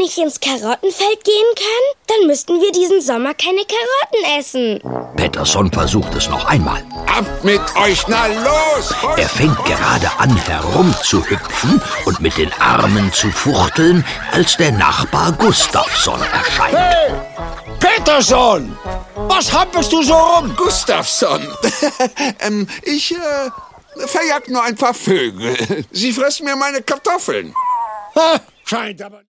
nicht ins Karottenfeld gehen können? Dann müssten wir diesen Sommer keine Karotten essen. Pettersson versucht es noch einmal. Ab mit euch, na los! Er fängt gerade an, herumzuhüpfen und mit den Armen zu fuchteln, als der Nachbar Gustafsson erscheint. Hey, Pettersson! Was hampelst du so rum? Gustafsson, ich verjag nur ein paar Vögel. Sie fressen mir meine Kartoffeln. Scheint aber...